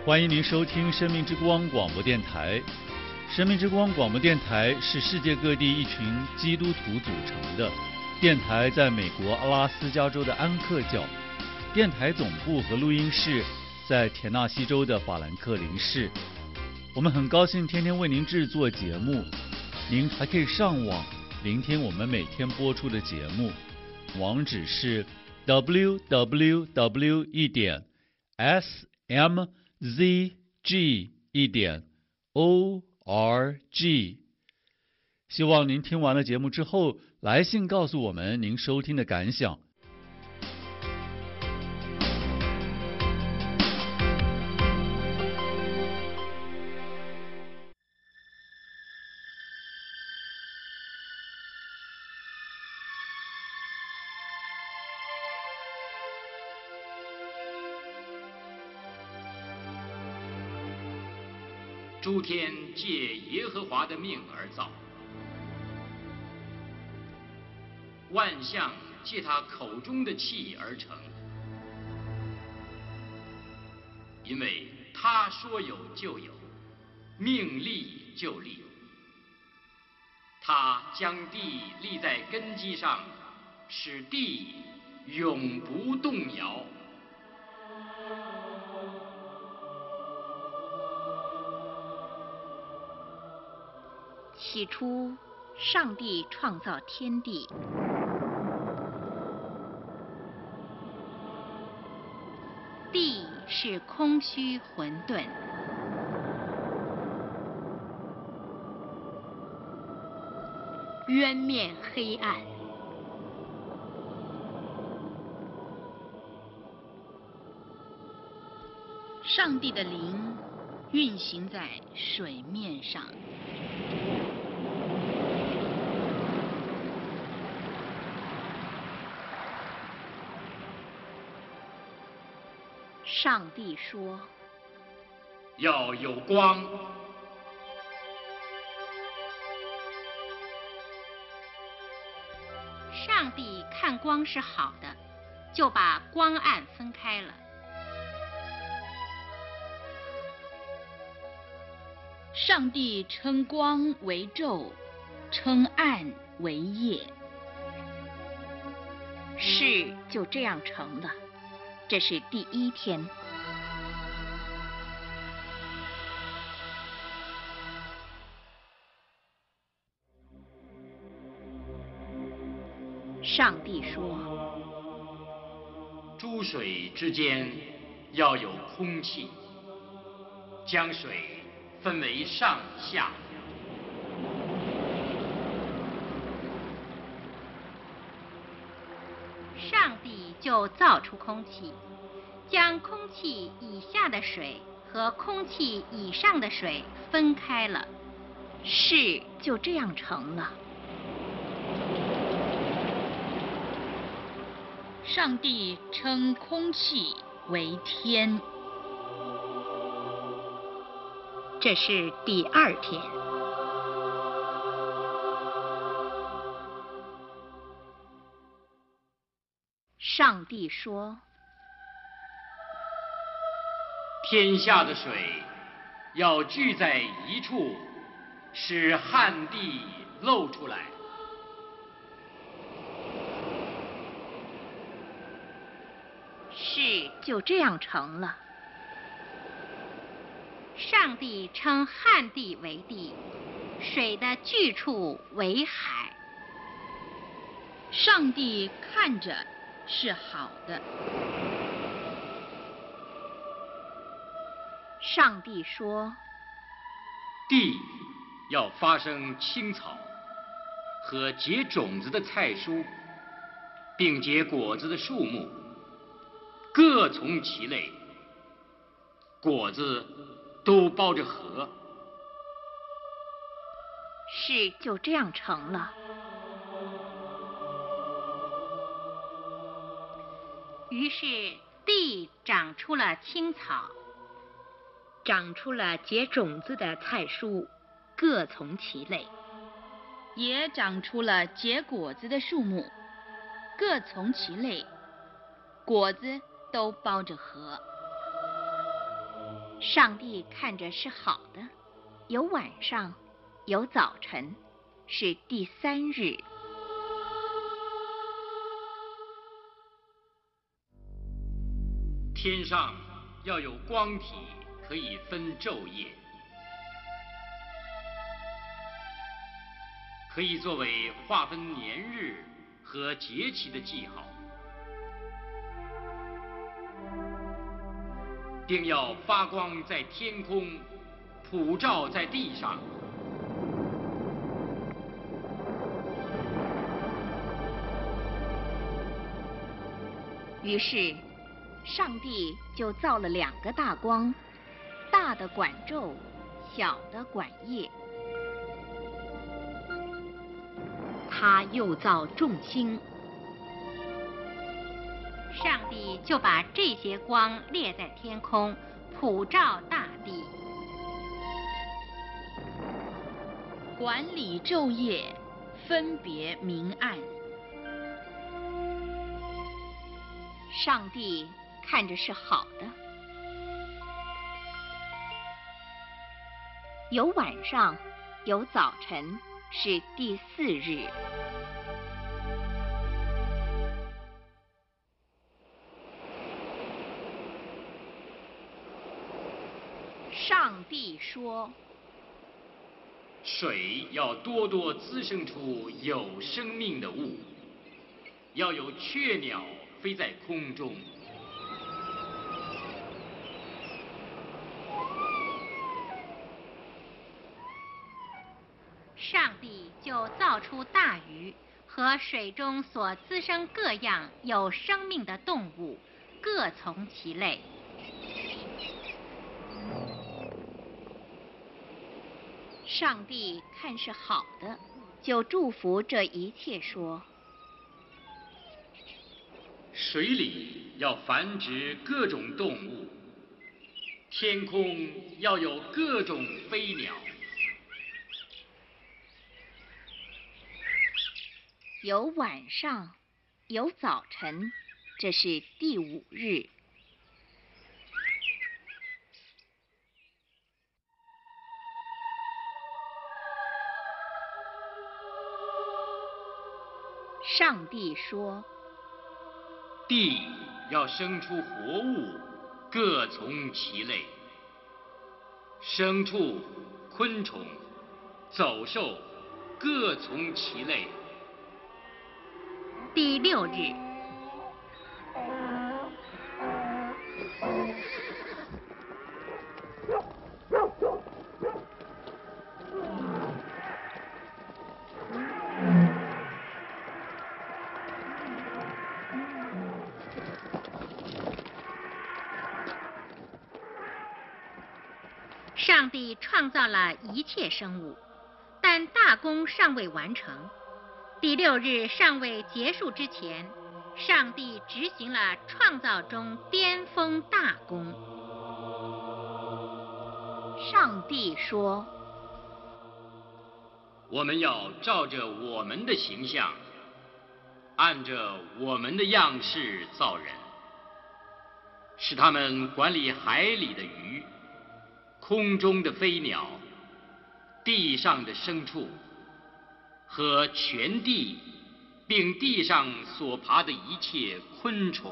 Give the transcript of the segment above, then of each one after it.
欢迎您收听生命之光广播电台。生命之光广播电台是世界各地一群基督徒组成的电台，在美国阿拉斯加州的安克角，电台总部和录音室在田纳西州的法兰克林市。我们很高兴天天为您制作节目，您还可以上网聆听我们每天播出的节目，网址是 www.smzg.org。 希望您听完了节目之后来信告诉我们您收听的感想。 诸天借耶和华的命而造，万象借他口中的气而成。因为他说有就有，命立就立。他将地立在根基上，使地永不动摇。 起初，上帝创造天地，地是空虚混沌，渊面黑暗。上帝的灵运行在水面上。上帝说：“ 要有光。” 上帝看光是好的，就把光暗分开了。 上帝称光为昼，称暗为夜。 事就这样成了。这是第一天。上帝说：“ 诸水之间要有空气，将水分为上下。” 上帝就造出空气，将空气以下的水和空气以上的水分开了，事就这样成了。 上帝称空气为天。 这是第二天。上帝说：“ 天下的水要聚在一处，使旱地露出来。” 事就这样成了。上帝称旱地为地，水的聚处为海。 上帝看着是好的。 上帝说：“ 地要发生青草和结种子的菜蔬，并结果子的树木，各从其类，果子都包着核。” 事就这样成了。于是地长出了青草，长出了结种子的菜蔬，各从其类， 也长出了结果子的树木，各从其类，果子都包着核。 上帝看着是好的，有晚上，有早晨，是第3日。 天上要有光体，可以分昼夜，可以作为划分年日和节期的记号，并要发光在天空，普照在地上。 于是上帝就造了2个大光，大的管昼，小的管夜。他又造众星，上帝就把这些光列在天空，普照大地。 管理昼夜，分别明暗。 上帝看着是好的，有晚上，有早晨，是第4日。上帝说： 水要多多滋生出有生命的物，要有雀鸟飞在空中。 上帝就造出大鱼和水中所滋生各样有生命的动物，各从其类。上帝看是好的，就祝福这一切说： 水里要繁殖各种动物，天空要有各种飞鸟。 有晚上，有早晨，这是第5日。上帝说： 地要生出活物，各从其类，牲畜、昆虫、走兽，各从其类。 第6日，上帝创造了一切生物，但大功尚未完成。第6日尚未结束之前，上帝执行了创造中巅峰大功。上帝说： 我们要照着我们的形象，按着我们的样式造人，使他们管理海里的鱼，空中的飞鸟，地上的牲畜和全地，并地上所爬的一切昆虫。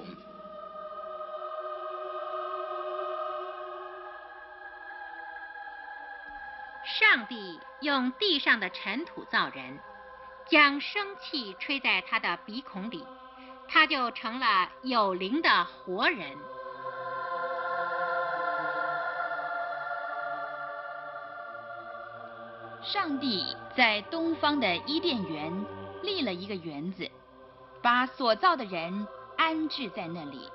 上帝用地上的尘土造人，将生气吹在他的鼻孔里，他就成了有灵的活人。 上帝在东方的伊甸园立了一个园子，把所造的人安置在那里。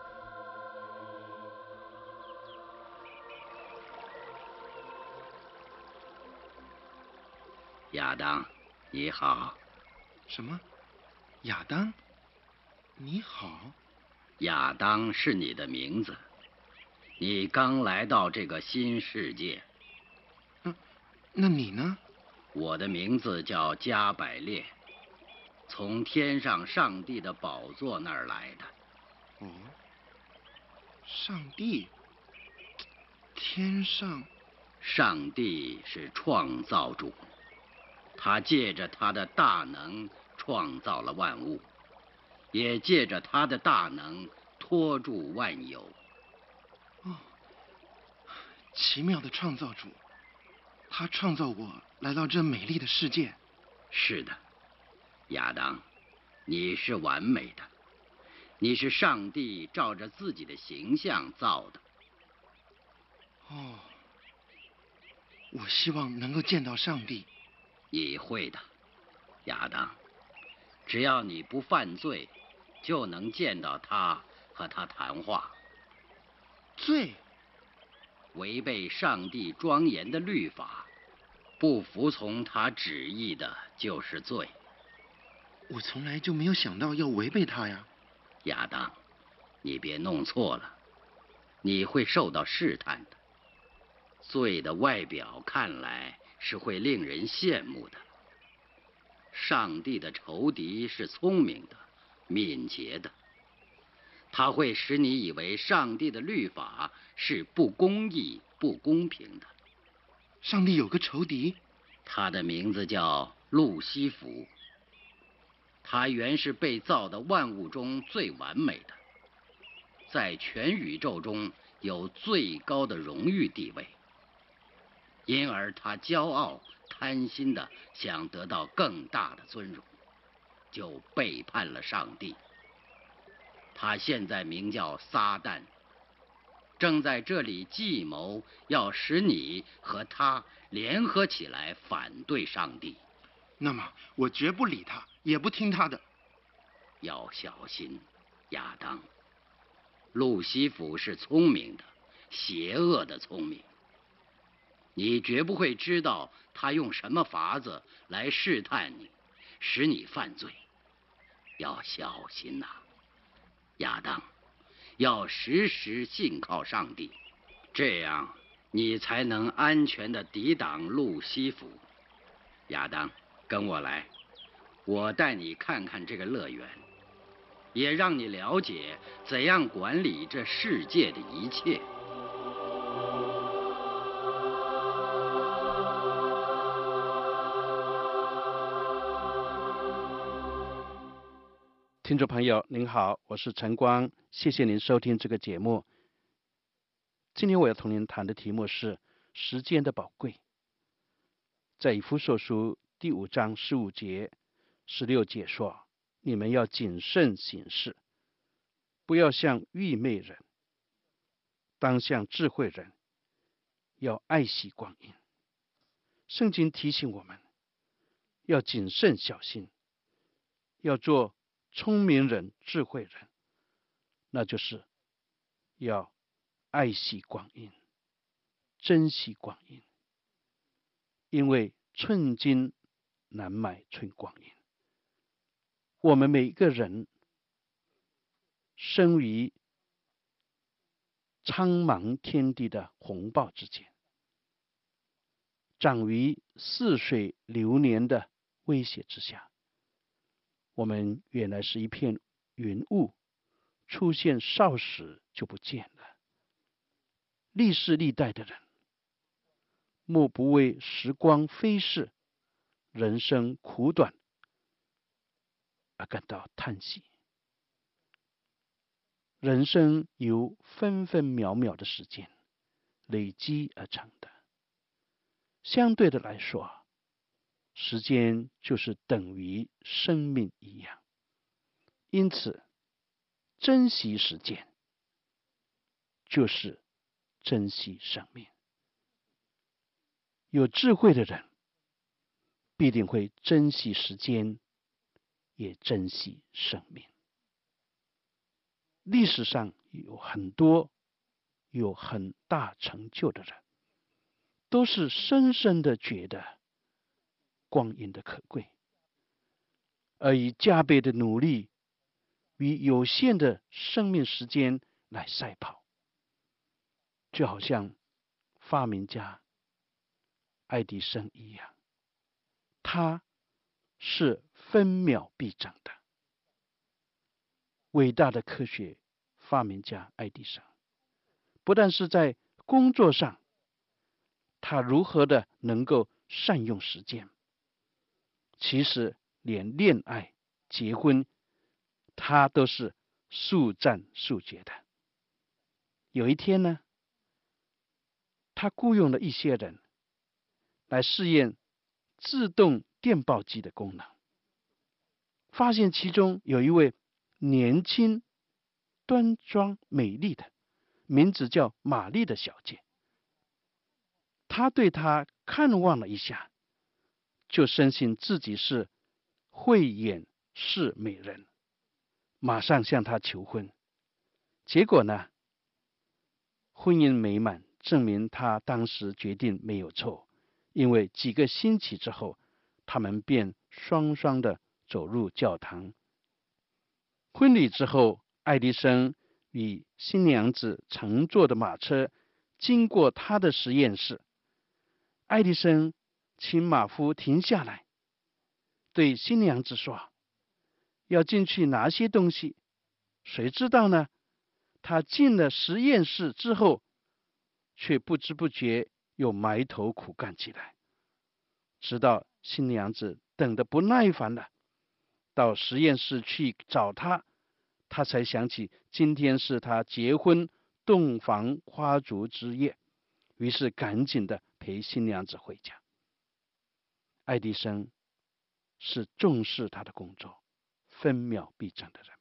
亚当，你好。 什么？亚当？你好？ 亚当是你的名字，你刚来到这个新世界。 那你呢？ 我的名字叫加百列，从天上上帝的宝座那儿来的。 哦，上帝， 天上， 上帝是创造主，他借着他的大能创造了万物，也借着他的大能托住万有。 奇妙的创造主，他创造我来到这美丽的世界。 是的，亚当，你是完美的，你是上帝照着自己的形象造的。 我希望能够见到上帝。 你会的，亚当，只要你不犯罪，就能见到他和他谈话。 罪？ 违背上帝庄严的律法，不服从他旨意的就是罪。 我从来就没有想到要违背他呀。 亚当，你别弄错了，你会受到试探的。罪的外表看来是会令人羡慕的。上帝的仇敌是聪明的、敏捷的，他会使你以为上帝的律法是不公义、不公平的。 上帝有个仇敌， 他的名字叫路西弗。他原是被造的万物中最完美的，在全宇宙中有最高的荣誉地位。因而他骄傲、贪心的想得到更大的尊荣，就背叛了上帝。他现在名叫撒旦，正在这里计谋要使你和他联合起来反对上帝。 那么我绝不理他，也不听他的。 要小心，亚当。路西弗是聪明的，邪恶的聪明。你绝不会知道他用什么法子来试探你，使你犯罪。要小心呐，亚当，要时时信靠上帝，这样你才能安全地抵挡路西弗。亚当，跟我来，我带你看看这个乐园，也让你了解怎样管理这世界的一切。 听众朋友您好，我是陈光，谢谢您收听这个节目。今天我要同您谈的题目是时间的宝贵。在以弗所书第5章15节、16节说，你们要谨慎行事，不要像愚昧人，当像智慧人，要爱惜光阴。圣经提醒我们要谨慎小心，要做聪明人、智慧人，那就是要爱惜光阴，珍惜光阴，因为寸金难买寸光阴。我们每一个人生于苍茫天地的洪暴之间，长于似水流年的威胁之下。我们原来是一片云雾，出现少时就不见了。历世历代的人，莫不为时光飞逝、人生苦短而感到叹息。人生由分分秒秒的时间累积而成的，相对的来说，时间就是等于生命一样。因此，珍惜时间就是珍惜生命。有智慧的人必定会珍惜时间，也珍惜生命。历史上有很多有很大成就的人，都是深深的觉得光阴的可贵，而以加倍的努力与有限的生命时间来赛跑。就好像发明家爱迪生一样，他是分秒必争的。伟大的科学发明家爱迪生，不但是在工作上，他如何的能够善用时间。其实连恋爱、结婚，他都是速战速决的。有一天呢，他雇佣了一些人来试验自动电报机的功能，发现其中有一位年轻、端庄、美丽的，名字叫玛丽的小姐。他对她看望了一下，就深信自己是慧眼识美人，马上向她求婚。结果呢，婚姻美满，证明他当时决定没有错。因为几个星期之后，他们便双双的走入教堂。婚礼之后，爱迪生与新娘子乘坐的马车经过他的实验室。爱迪生请马夫停下来，对新娘子说：“要进去拿些东西。”谁知道呢？他进了实验室之后，却不知不觉又埋头苦干起来，直到新娘子等得不耐烦了，到实验室去找他，他才想起今天是他结婚洞房花烛之夜，于是赶紧的陪新娘子回家。爱迪生是重视他的工作、分秒必争的人。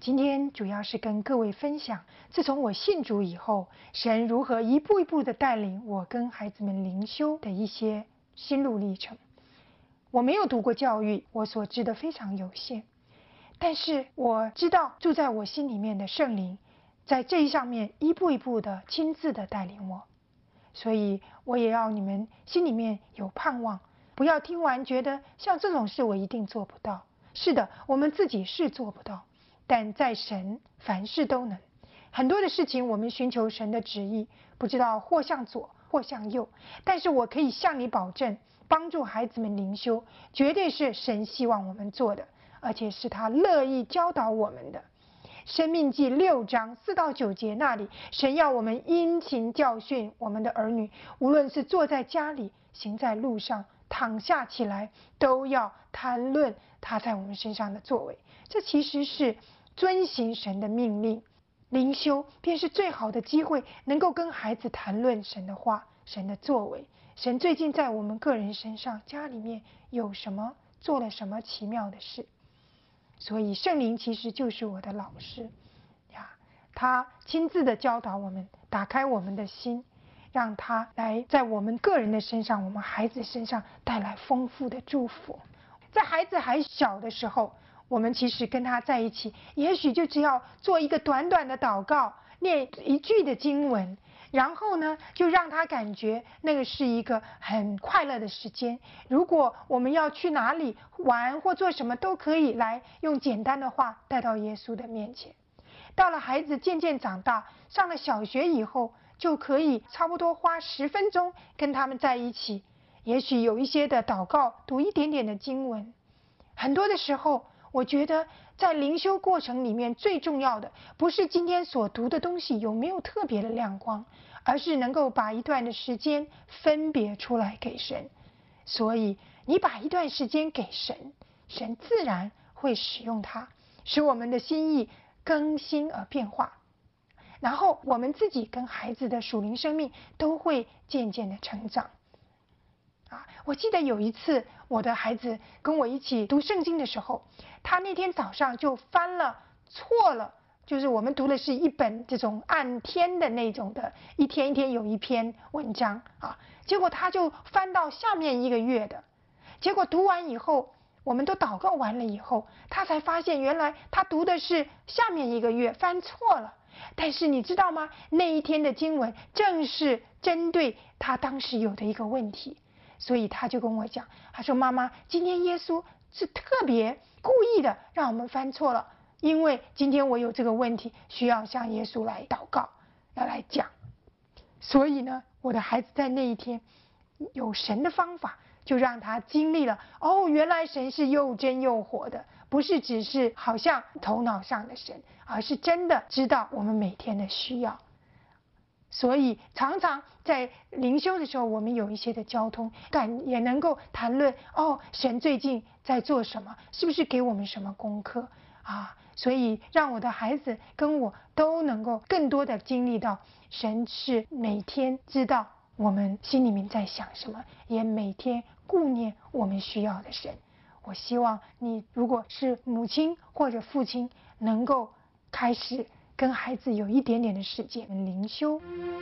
今天主要是跟各位分享，自从我信主以后，神如何一步一步的带领我跟孩子们灵修的一些心路历程。我没有读过教育，我所知的非常有限，但是我知道住在我心里面的圣灵，在这一上面一步一步的亲自的带领我。所以我也要你们心里面有盼望，不要听完觉得像这种事我一定做不到。是的，我们自己是做不到，但在神凡事都能。很多的事情我们寻求神的旨意，不知道或向左或向右，但是我可以向你保证，帮助孩子们灵修，绝对是神希望我们做的，而且是他乐意教导我们的。申命记6章4到9节那里，神要我们殷勤教训我们的儿女，无论是坐在家里，行在路上，躺下起来，都要谈论他在我们身上的作为。这其实是遵行神的命令。灵修便是最好的机会，能够跟孩子谈论神的话，神的作为，神最近在我们个人身上，家里面有什么，做了什么奇妙的事。所以圣灵其实就是我的老师呀，他亲自的教导我们，打开我们的心，让他来在我们个人的身上，我们孩子身上带来丰富的祝福。在孩子还小的时候，我们其实跟他在一起，也许就只要做一个短短的祷告，念一句的经文，然后呢，就让他感觉那个是一个很快乐的时间。如果我们要去哪里玩或做什么，都可以来用简单的话带到耶稣的面前。到了孩子渐渐长大，上了小学以后，就可以差不多花10分钟跟他们在一起，也许有一些的祷告，读一点点的经文。很多的时候，我觉得在灵修过程里面最重要的，不是今天所读的东西有没有特别的亮光，而是能够把一段的时间分别出来给神。所以你把一段时间给神，神自然会使用它，使我们的心意更新而变化，然后我们自己跟孩子的属灵生命都会渐渐的成长。我记得有一次我的孩子跟我一起读圣经的时候，他那天早上就翻了错了，就是我们读的是一本这种按天的那种的，一天一天有一篇文章啊，结果他就翻到下面一个月的，结果读完以后，我们都祷告完了以后，他才发现原来他读的是下面一个月，翻错了。但是你知道吗？那一天的经文正是针对他当时有的一个问题，所以他就跟我讲，他说妈妈，今天耶稣是特别故意的让我们翻错了，因为今天我有这个问题，需要向耶稣来祷告，要来讲。所以呢，我的孩子在那一天有神的方法，就让他经历了，原来神是又真又活的，不是只是好像头脑上的神，而是真的知道我们每天的需要。所以常常在灵修的时候，我们有一些的交通，也能够谈论神最近在做什么，是不是给我们什么功课啊？所以让我的孩子跟我都能够更多的经历到，神是每天知道我们心里面在想什么，也每天顾念我们需要的神。我希望你如果是母亲或者父亲，能够开始跟孩子有一点点的时间灵修。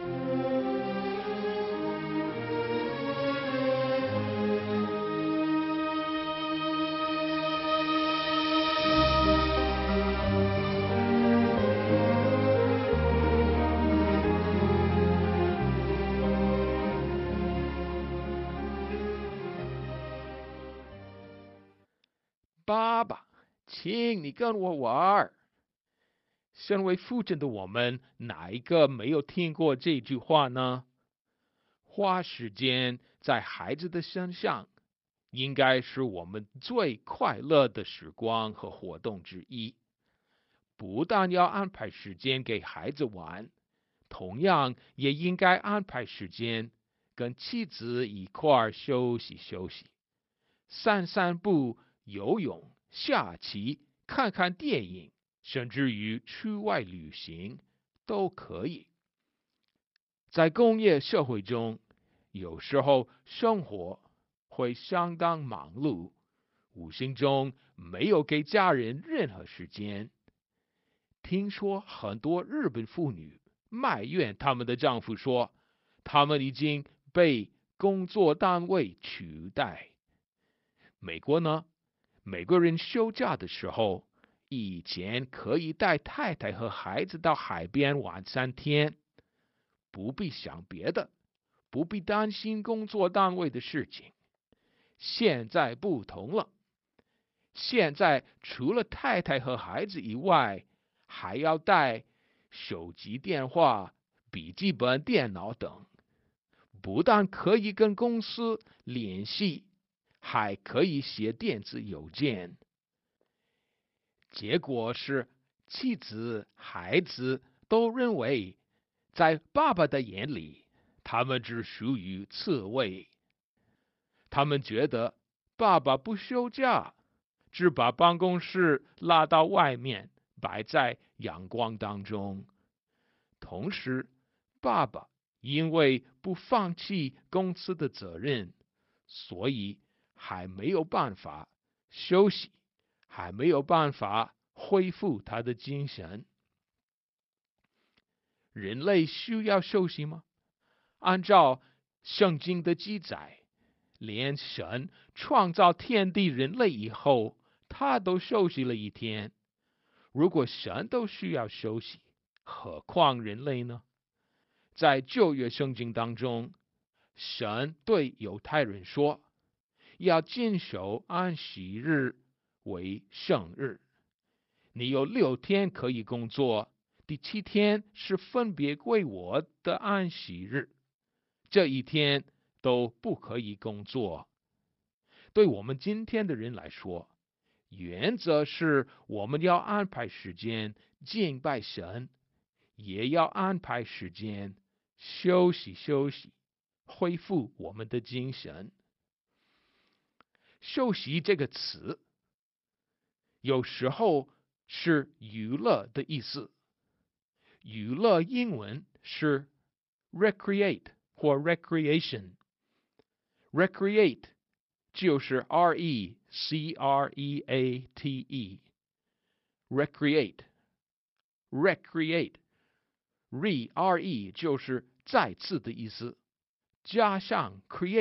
爸爸，请你跟我玩。身为父亲的我们，哪一个没有听过这句话呢？花时间在孩子的身上，应该是我们最快乐的时光和活动之一。不但要安排时间给孩子玩，同样也应该安排时间跟妻子一块休息休息，散散步、游泳、下棋、看看电影，甚至于出外旅行都可以。在工业社会中，有时候生活会相当忙碌，无形中没有给家人任何时间。 听说很多日本妇女埋怨他们的丈夫说，他们已经被工作单位取代。美国呢，美国人休假的时候，以前可以带太太和孩子到海边玩3天，不必想别的，不必担心工作单位的事情。现在不同了，现在除了太太和孩子以外，还要带手机电话、笔记本电脑等，不但可以跟公司联系，还可以写电子邮件。结果是，妻子、孩子都认为，在爸爸的眼里，他们只属于刺猬。他们觉得爸爸不休假，只把办公室拉到外面，摆在阳光当中。同时，爸爸因为不放弃公司的责任，所以还没有办法休息，还没有办法恢复他的精神。人类需要休息吗？按照圣经的记载，连神创造天地人类以后，他都休息了1天。如果神都需要休息，何况人类呢？在旧约圣经当中，神对犹太人说，要谨守安息日为圣日。你有6天可以工作，第7天是分别归我的安息日，这1天都不可以工作。对我们今天的人来说，原则是我们要安排时间敬拜神，也要安排时间休息，恢复我们的精神。休息这个词，有时候是娱乐的意思。娱乐英文是 recreate 或 recreation。recreate 就是 recreate。recreate 就是再次的意思，加上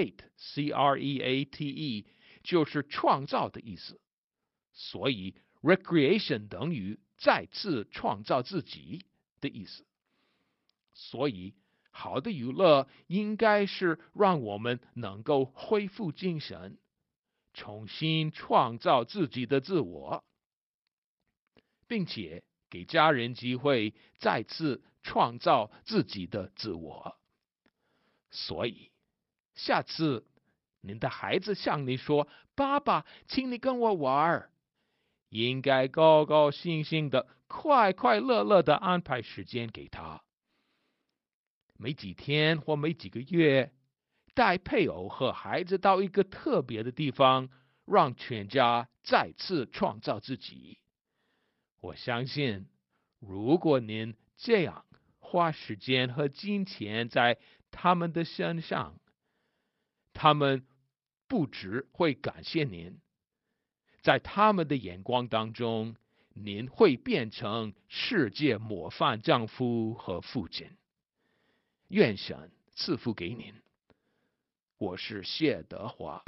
create 就是创造的意思，所以 recreation 等于再次创造自己的意思。所以好的娱乐应该是让我们能够恢复精神，重新创造自己的自我，并且给家人机会再次创造自己的自我。所以下次您的孩子向你说，爸爸，请你跟我玩，应该高高兴兴的、快快乐乐的安排时间给他。没几天或没几个月，带配偶和孩子到一个特别的地方，让全家再次创造自己。我相信，如果您这样花时间和金钱在他们的身上，他们不只会感谢您，在他们的眼光当中，您会变成世界模范丈夫和父亲。愿神赐福给您。我是谢德华。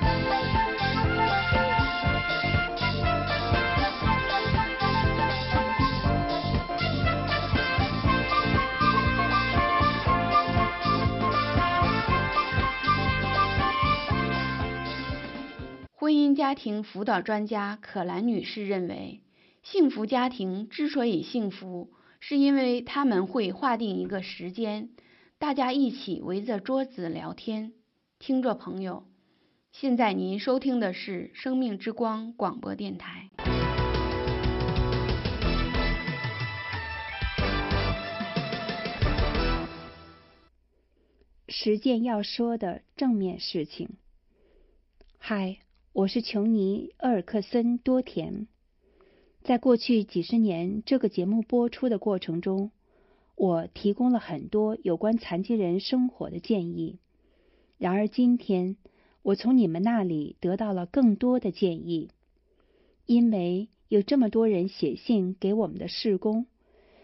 婚姻家庭辅导专家可兰女士认为，幸福家庭之所以幸福，是因为他们会划定一个时间，大家一起围着桌子聊天。听众朋友，现在您收听的是生命之光广播电台。 10件要说的正面事情。嗨，我是琼尼·厄尔克森·多田。在过去几十年这个节目播出的过程中，我提供了很多有关残疾人生活的建议。然而今天，我从你们那里得到了更多的建议，因为有这么多人写信给我们的事工，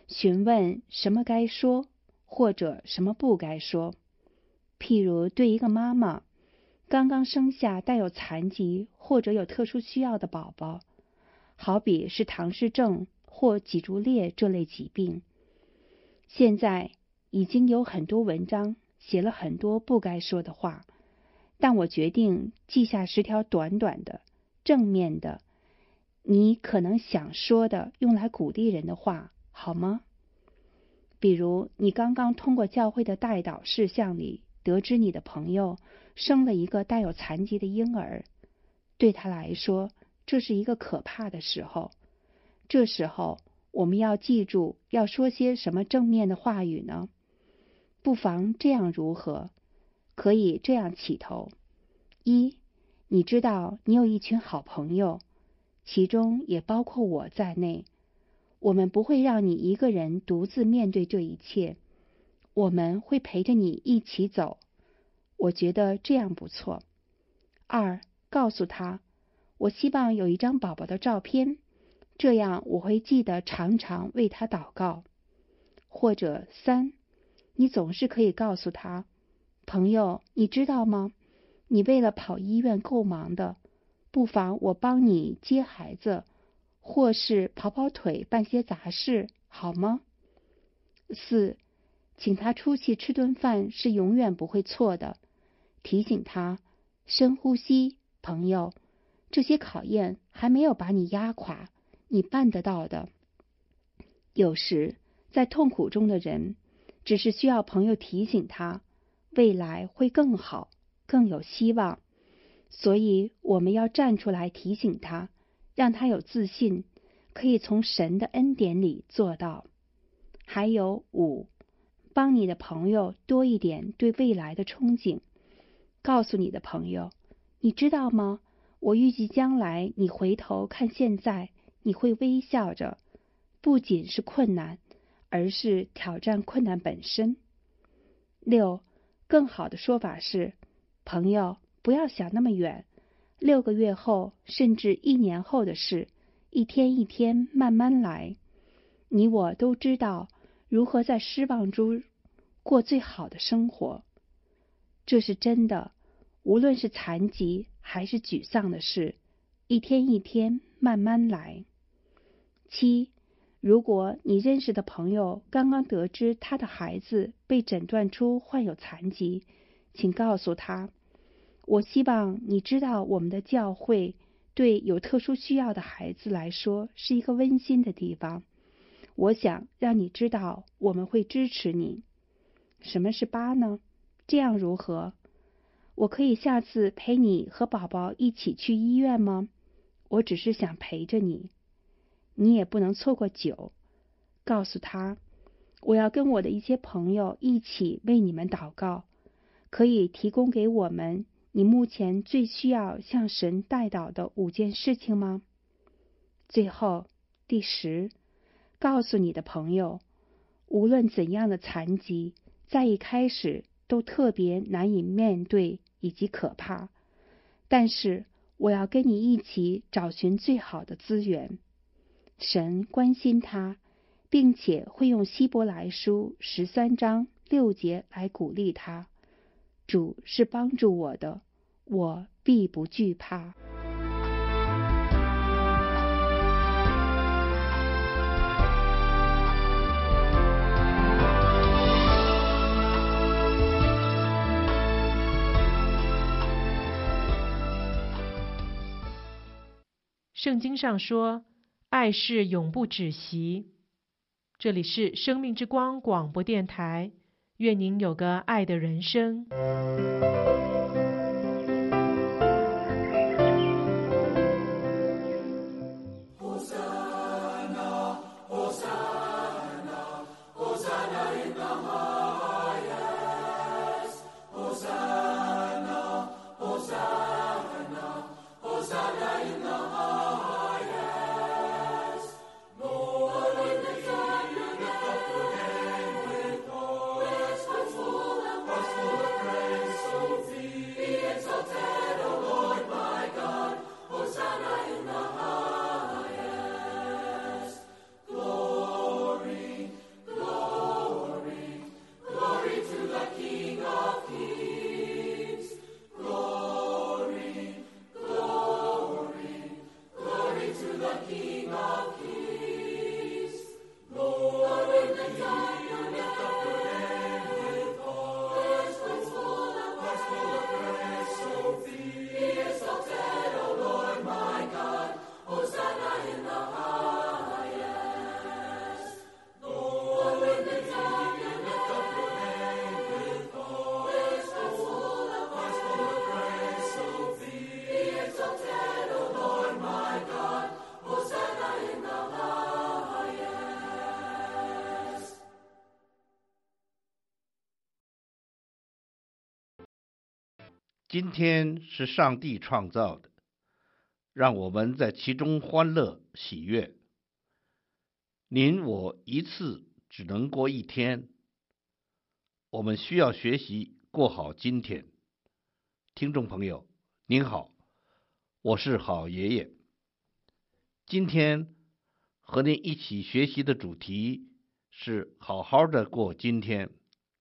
询问什么该说，或者什么不该说。譬如对一个妈妈刚刚生下带有残疾或者有特殊需要的宝宝，好比是唐氏症或脊柱裂这类疾病，现在已经有很多文章写了很多不该说的话，但我决定记下10条短短的、正面的，你可能想说的，用来鼓励人的话，好吗？比如你刚刚通过教会的代祷事项里得知你的朋友生了一个带有残疾的婴儿，对他来说这是一个可怕的时候。这时候我们要记住要说些什么正面的话语呢？不妨这样如何？可以这样起头：一，你知道你有一群好朋友，其中也包括我在内，我们不会让你一个人独自面对这一切，我们会陪着你一起走。我觉得这样不错。二，告诉他，我希望有一张宝宝的照片，这样我会记得常常为他祷告。或者三，你总是可以告诉他，朋友，你知道吗？你为了跑医院够忙的，不妨我帮你接孩子，或是跑跑腿，办些杂事，好吗？四，请他出去吃顿饭是永远不会错的。提醒他，深呼吸，朋友，这些考验还没有把你压垮，你办得到的。有时，在痛苦中的人，只是需要朋友提醒他，未来会更好，更有希望。所以我们要站出来提醒他，让他有自信，可以从神的恩典里做到。还有五，帮你的朋友多一点对未来的憧憬。告诉你的朋友，你知道吗？我预计将来你回头看现在，你会微笑着，不仅是困难，而是挑战困难本身。六，更好的说法是，朋友，不要想那么远，6个月后甚至1年后的事，一天一天慢慢来。你我都知道如何在失望中过最好的生活。这是真的，无论是残疾还是沮丧的事，一天一天慢慢来。七，如果你认识的朋友刚刚得知他的孩子被诊断出患有残疾，请告诉他，我希望你知道我们的教会对有特殊需要的孩子来说是一个温馨的地方。我想让你知道我们会支持你。什么是8呢？这样如何？我可以下次陪你和宝宝一起去医院吗？我只是想陪着你。你也不能错过9。告诉他，我要跟我的一些朋友一起为你们祷告，可以提供给我们你目前最需要向神代祷的5件事情吗？最后，第10，告诉你的朋友，无论怎样的残疾，在一开始都特别难以面对以及可怕，但是我要跟你一起找寻最好的资源。神关心他，并且会用希伯来书13章6节来鼓励他。主是帮助我的，我必不惧怕。 圣经上说，爱是永不止息。这里是生命之光广播电台，愿您有个爱的人生。 今天是上帝创造的，让我们在其中欢乐喜悦。您我一次只能过一天，我们需要学习过好今天。听众朋友，您好，我是好爷爷。今天和您一起学习的主题是好好的过今天。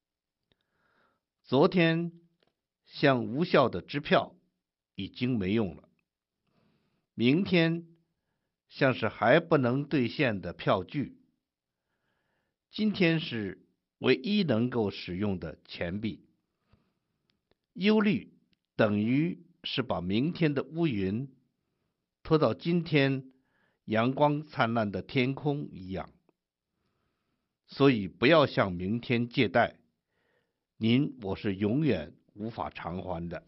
昨天像无效的支票已经没用了，明天像是还不能兑现的票据，今天是唯一能够使用的钱币。忧虑等于是把明天的乌云拖到今天阳光灿烂的天空一样，所以不要向明天借贷，我是永远无法偿还的。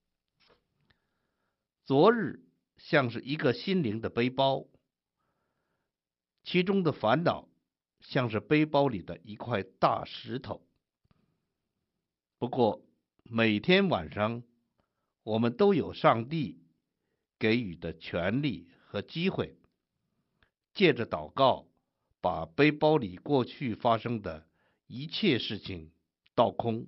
昨日像是一个心灵的背包，其中的烦恼像是背包里的一块大石头。不过每天晚上我们都有上帝给予的权利和机会，借着祷告把背包里过去发生的一切事情倒空。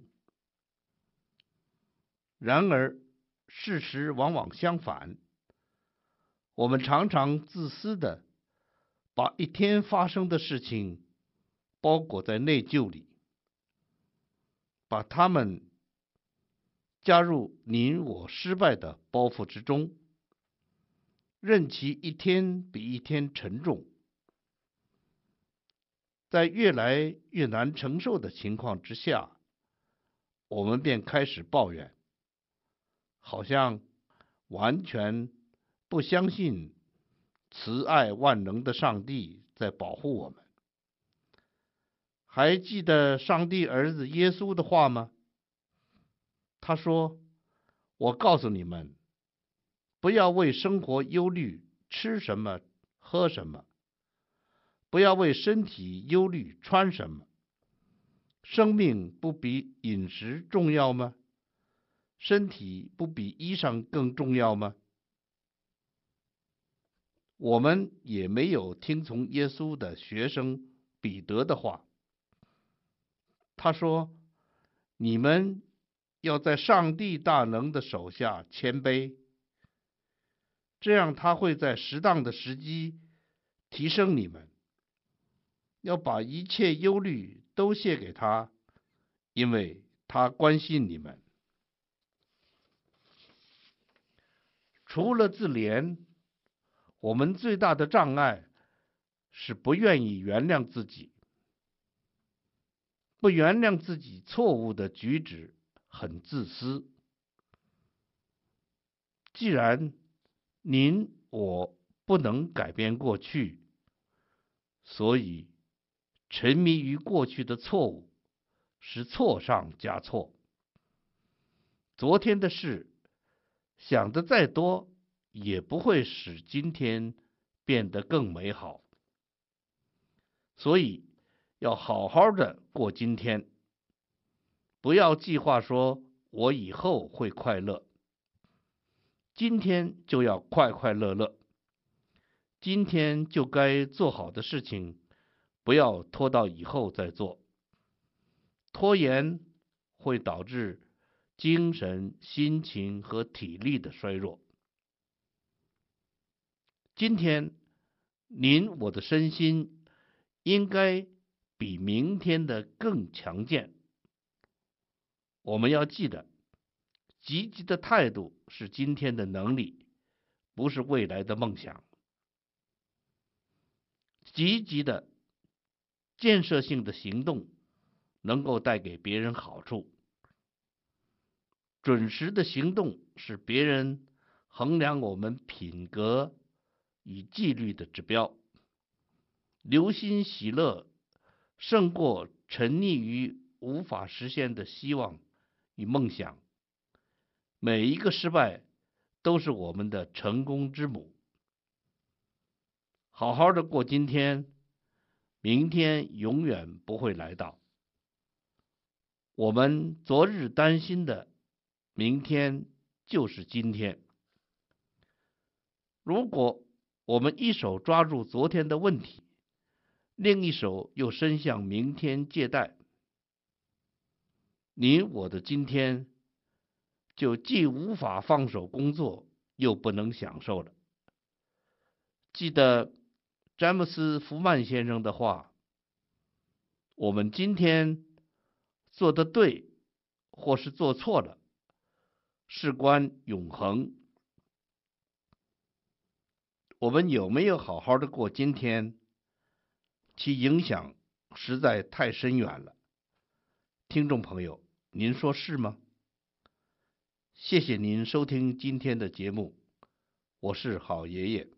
然而事实往往相反，我们常常自私的把一天发生的事情包裹在内疚里，把它们加入您我失败的包袱之中，任其一天比一天沉重。在越来越难承受的情况之下，我们便开始抱怨，好像完全不相信慈爱万能的上帝在保护我们。还记得上帝儿子耶稣的话吗？他说，我告诉你们，不要为生活忧虑吃什么喝什么，不要为身体忧虑穿什么。生命不比饮食重要吗？身体不比衣裳更重要吗？我们也没有听从耶稣的学生彼得的话。他说，你们要在上帝大能的手下谦卑，这样他会在适当的时机提升你们。要把一切忧虑都卸给他，因为他关心你们。除了自怜，我们最大的障碍是不愿意原谅自己。不原谅自己错误的举止很自私。既然我不能改变过去，所以沉迷于过去的错误是错上加错。昨天的事想得再多，也不会使今天变得更美好。所以要好好的过今天，不要计划说我以后会快乐。今天就要快快乐乐，今天就该做好的事情，不要拖到以后再做。拖延会导致精神、心情和体力的衰弱。今天我的身心应该比明天的更强健。我们要记得，积极的态度是今天的能力，不是未来的梦想。积极的建设性的行动能够带给别人好处。准时的行动是别人衡量我们品格与纪律的指标。留心喜乐胜过沉溺于无法实现的希望与梦想。每一个失败都是我们的成功之母。好好的过今天，明天永远不会来到。我们昨日担心的，明天就是今天。如果我们一手抓住昨天的问题，另一手又伸向明天借贷，你我的今天就既无法放手工作，又不能享受了。记得詹姆斯·福曼先生的话，我们今天做得对或是做错了，事关永恒。我们有没有好好的过今天，其影响实在太深远了。听众朋友，您说是吗？谢谢您收听今天的节目，我是好爷爷。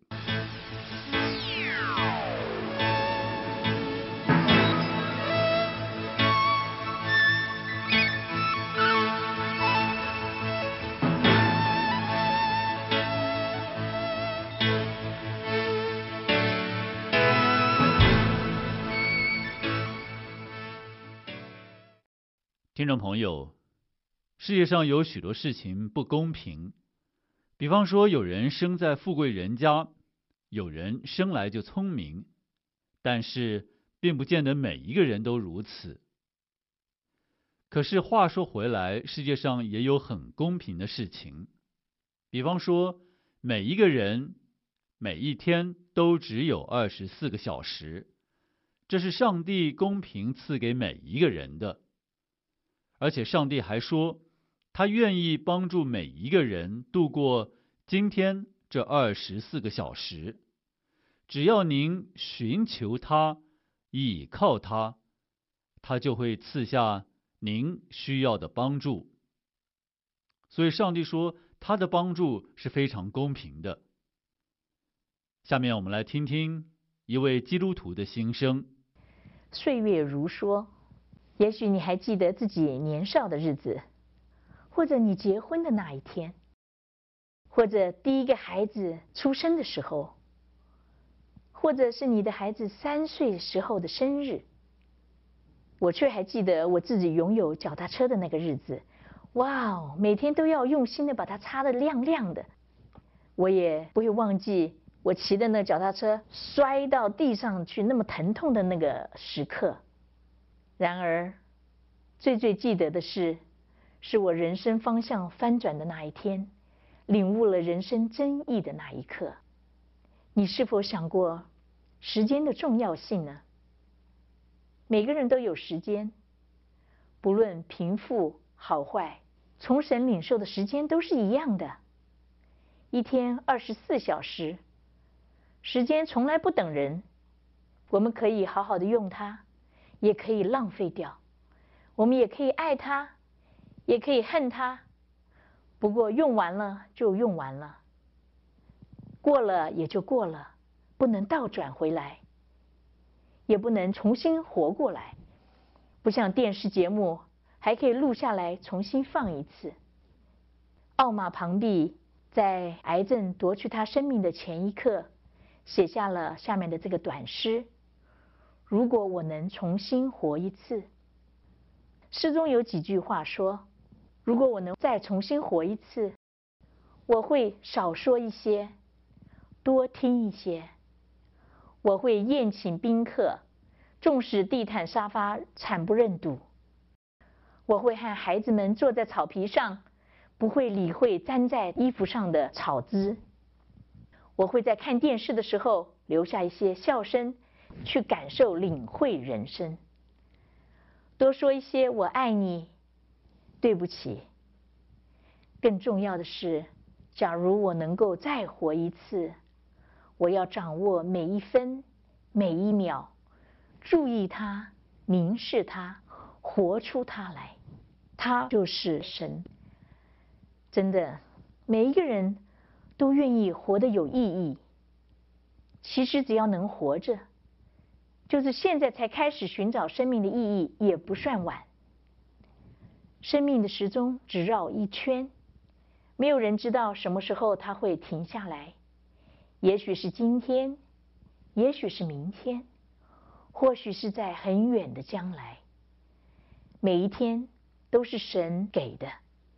听众朋友，世界上有许多事情不公平，比方说有人生在富贵人家，有人生来就聪明，但是并不见得每一个人都如此。可是话说回来，世界上也有很公平的事情，比方说每一个人每一天都只有24个小时，这是上帝公平赐给每一个人的。而且上帝还说，他愿意帮助每一个人度过今天这24个小时，只要您寻求他，倚靠他，他就会赐下您需要的帮助。所以上帝说，他的帮助是非常公平的。下面我们来听听一位基督徒的心声。 岁月如梭，也许你还记得自己年少的日子，或者你结婚的那一天，或者第一个孩子出生的时候，或者是你的孩子3岁时候的生日。我却还记得我自己拥有脚踏车的那个日子，哇哦，每天都要用心的把它擦得亮亮的。我也不会忘记我骑的那脚踏车摔到地上去那么疼痛的那个时刻。然而最记得的是我人生方向翻转的那一天，领悟了人生真意的那一刻。你是否想过时间的重要性呢？每个人都有时间，不论贫富好坏，从神领受的时间都是一样的。一天24小时，时间从来不等人，我们可以好好的用它，也可以浪费掉。我们也可以爱它，也可以恨它，不过用完了就用完了，过了也就过了，不能倒转回来，也不能重新活过来。不像电视节目还可以录下来重新放一次。奥玛庞蒂在癌症夺去他生命的前一刻，写下了下面的这个短诗：如果我能重新活一次。诗中有几句话说，如果我能再重新活一次，我会少说一些，多听一些。我会宴请宾客，纵使地毯沙发惨不忍睹。我会和孩子们坐在草皮上，不会理会粘在衣服上的草汁。我会在看电视的时候留下一些笑声，去感受领会人生。多说一些我爱你，对不起。更重要的是，假如我能够再活一次，我要掌握每一分每一秒，注意它，凝视它，活出它来。它就是神。真的，每一个人都愿意活得有意义。其实只要能活着，就是现在才开始寻找生命的意义，也不算晚。生命的时钟只绕一圈，没有人知道什么时候它会停下来。也许是今天，也许是明天，或许是在很远的将来。每一天都是神给的，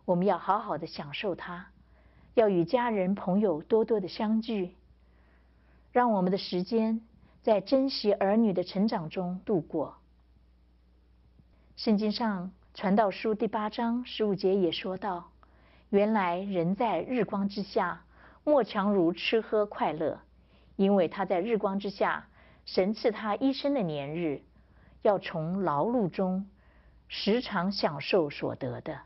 我们要好好的享受它，要与家人朋友多多的相聚，让我们的时间在珍惜儿女的成长中度过。圣经上传道书第8章15节也说到，原来人在日光之下，莫强如吃喝快乐，因为他在日光之下，神赐他一生的年日，要从劳碌中时常享受所得的。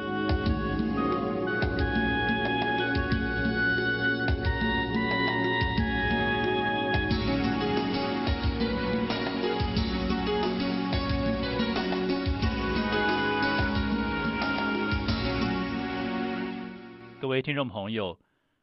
各位听众朋友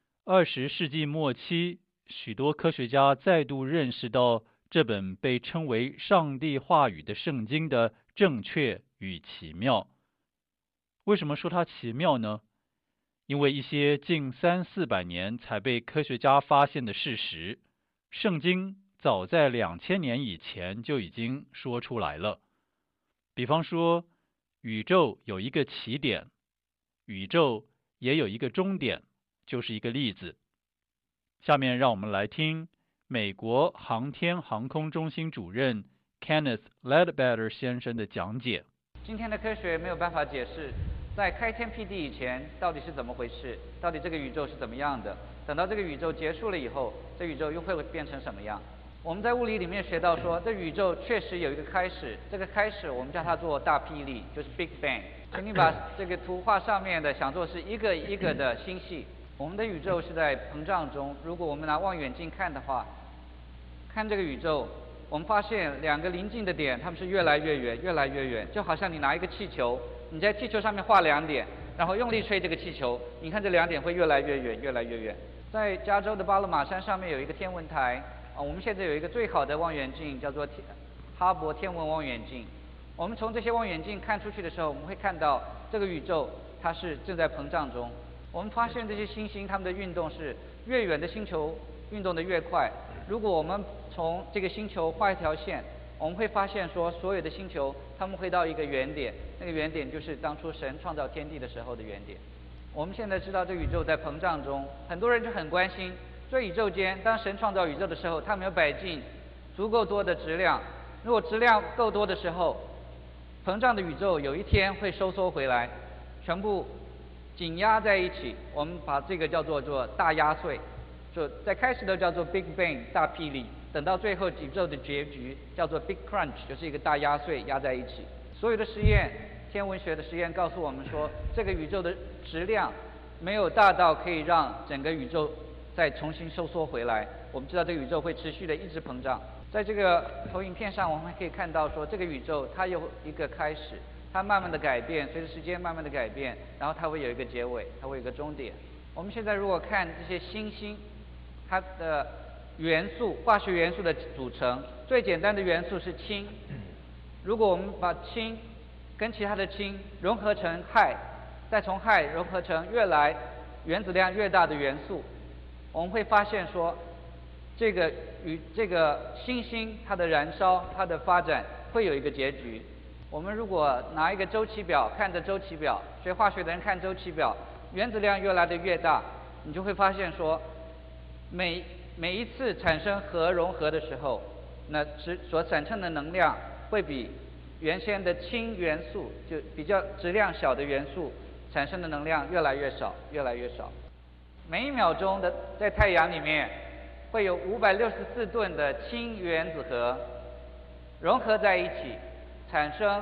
，20世纪末期，许多科学家再度认识到这本被称为上帝话语的圣经的正确与奇妙。为什么说它奇妙呢？因为一些近300-400年才被科学家发现的事实，圣经早在2000年以前就已经说出来了。比方说，宇宙有一个起点，宇宙也有一个终点，就是一个例子。下面让我们来听美国航天航空中心主任 Kenneth Ledbetter 先生的讲解。 今天的科学没有办法解释在开天辟地以前到底是怎么回事，到底这个宇宙是怎么样的，等到这个宇宙结束了以后，这宇宙又会变成什么样。我们在物理里面学到说，这宇宙确实有一个开始，这个开始我们叫它做大霹雳，就是 Big Bang。请你把这个图画上面的想做是一个一个的星系。我们的宇宙是在膨胀中，如果我们拿望远镜看的话，看这个宇宙，我们发现两个邻近的点，它们是越来越远，越来越远，就好像你拿一个气球，你在气球上面画2点，然后用力吹这个气球，你看这2点会越来越远，越来越远。在加州的巴勒马山上面有一个天文台，我们现在有一个最好的望远镜，叫做哈勃天文望远镜。我们从这些望远镜看出去的时候，我们会看到这个宇宙它是正在膨胀中。我们发现这些星星它们的运动是越远的星球运动的越快。如果我们从这个星球画一条线，我们会发现说所有的星球它们会到一个原点，那个原点就是当初神创造天地的时候的原点。我们现在知道这个宇宙在膨胀中，很多人就很关心，这宇宙间当神创造宇宙的时候，它没有摆进足够多的质量，如果质量够多的时候，膨胀的宇宙有一天会收缩回来，全部紧压在一起，我们把这个叫做大压碎，就在开始的叫做 Big Bang 大霹雳，等到最后宇宙的结局叫做 Big Crunch， 就是一个大压碎压在一起。所有的实验，天文学的实验告诉我们说，这个宇宙的质量没有大到可以让整个宇宙再重新收缩回来。我们知道这个宇宙会持续的一直膨胀。在这个投影片上，我们可以看到说，这个宇宙它有一个开始，它慢慢的改变，随着时间慢慢的改变，然后它会有一个结尾，它会有一个终点。我们现在如果看这些星星，它的元素，化学元素的组成，最简单的元素是氢。如果我们把氢跟其他的氢融合成氦，再从氦融合成越来原子量越大的元素，我们会发现说，这个星星它的燃烧，它的发展会有一个结局。我们如果拿一个周期表，看着周期表，学化学的人看周期表，原子量越来的越大，你就会发现说，每一次产生核融合的时候，那所产生的能量会比原先的氢元素，就比较质量小的元素产生的能量越来越少，越来越少。每1秒钟的在太阳里面会有564吨的氢原子核融合在一起，产生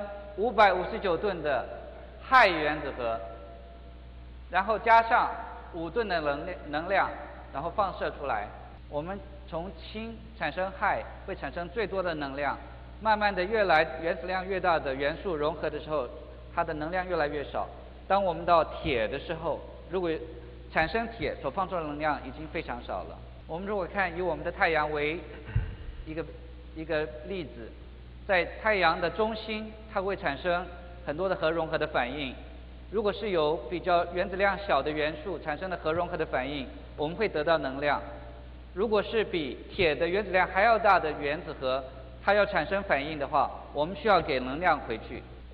559吨的氦原子核，然后加上5吨的能量，然后放射出来。我们从氢产生氦会产生最多的能量，慢慢的越来原子量越大的元素融合的时候，它的能量越来越少。当我们到铁的时候，如果产生铁所放出的能量已经非常少了。我们如果看以我们的太阳为一个例子，在太阳的中心，它会产生很多的核融合的反应。如果是由比较原子量小的元素产生的核融合的反应，我们会得到能量。如果是比铁的原子量还要大的原子核，它要产生反应的话，我们需要给能量回去。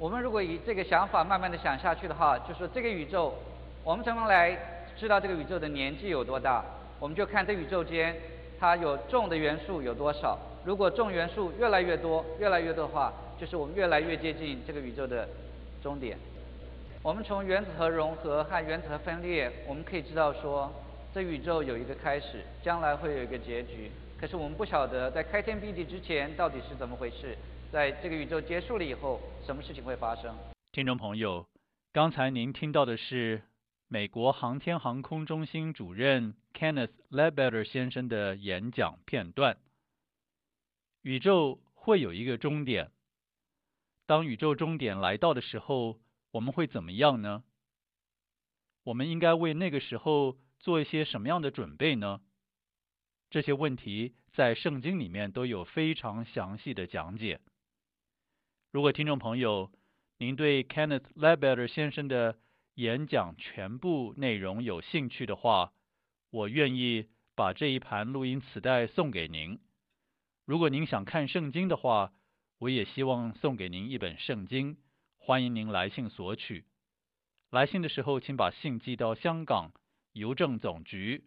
我们如果以这个想法慢慢的想下去的话，就说这个宇宙，我们怎么来知道这个宇宙的年纪有多大？我们就看这宇宙间它有重的元素有多少。如果重元素越来越多的话，就是我们越来越接近这个宇宙的终点。我们从原子核融合和原子核分裂，我们可以知道说，这宇宙有一个开始，将来会有一个结局。可是我们不晓得在开天辟地之前到底是怎么回事，在这个宇宙结束了以后，什么事情会发生？ 听众朋友，刚才您听到的是美国航天航空中心主任 Kenneth Ledbetter 先生的演讲片段。宇宙会有一个终点，当宇宙终点来到的时候，我们会怎么样呢？我们应该为那个时候做一些什么样的准备呢？这些问题在圣经里面都有非常详细的讲解。如果听众朋友您对 Kenneth Ledbetter 先生的演讲全部内容有兴趣的话，我愿意把这一盘录音磁带送给您。如果您想看圣经的话，我也希望送给您一本圣经，欢迎您来信索取。来信的时候，请把信寄到香港邮政总局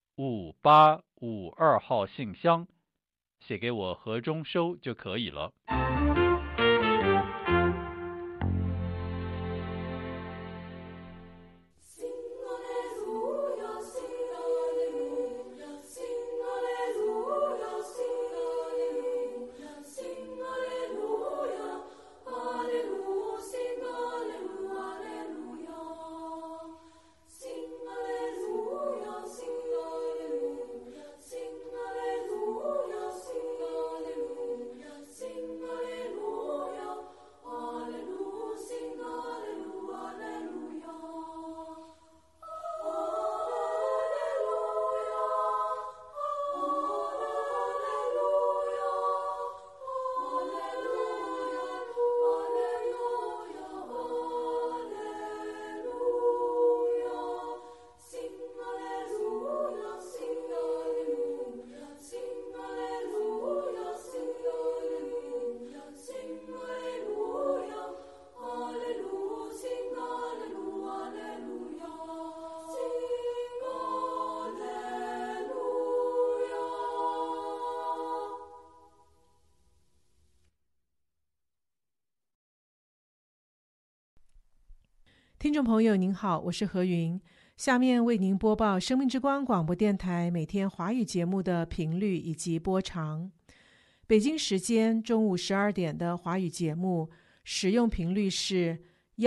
5852号信箱，写给我何中收就可以了。 听众朋友您好，我是何云，下面为您播报生命之光广播电台每天华语节目的频率以及播长。北京时间中午12点的华语节目使用频率是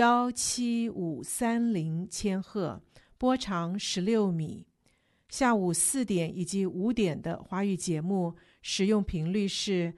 17530千赫，波长16米。下午4点以及5点的华语节目使用频率是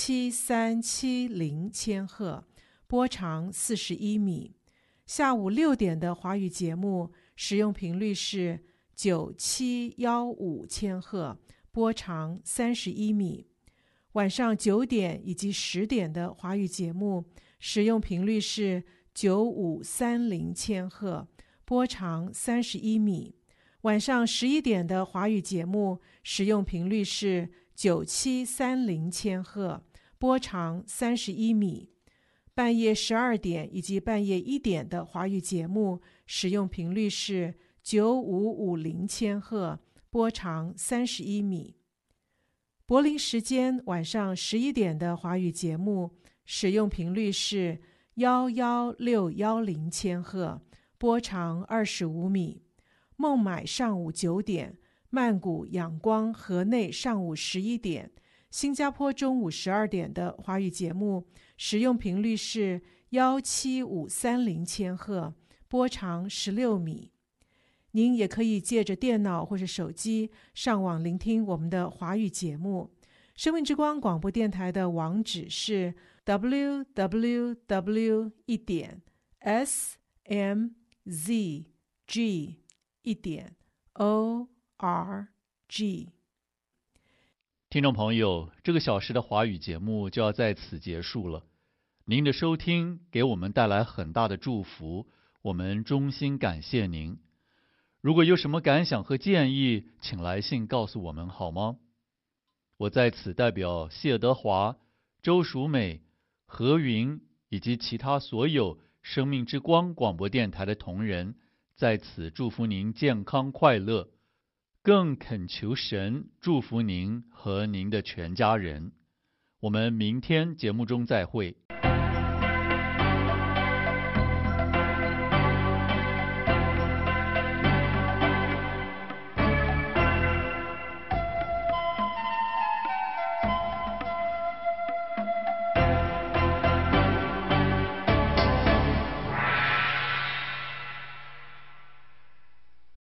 7370千赫，波长41米。下午6点的华语节目使用频率是9715千赫，波长31米。晚上9点以及10点的华语节目使用频率是9530千赫，波长31米。晚上11点的华语节目使用频率是9730千赫，波长31米。半夜12点以及半夜1点的华语节目使用频率是9550千赫，波长31米。柏林时间晚上11点的华语节目使用频率是11610千赫，波长25米。孟买上午9点，曼谷、仰光、河内上午11点，新加坡中午12点的华语节目使用频率是17530千赫，波长16米。您也可以借着电脑或是手机上网聆听我们的华语节目。生命之光广播电台的网址是 www.smzg.org。 听众朋友，这个小时的华语节目就要在此结束了。您的收听给我们带来很大的祝福，我们衷心感谢您。如果有什么感想和建议，请来信告诉我们好吗？我在此代表谢德华、周淑美、何云以及其他所有生命之光广播电台的同仁，在此祝福您健康快乐，更恳求神祝福您和您的全家人。我们明天节目中再会。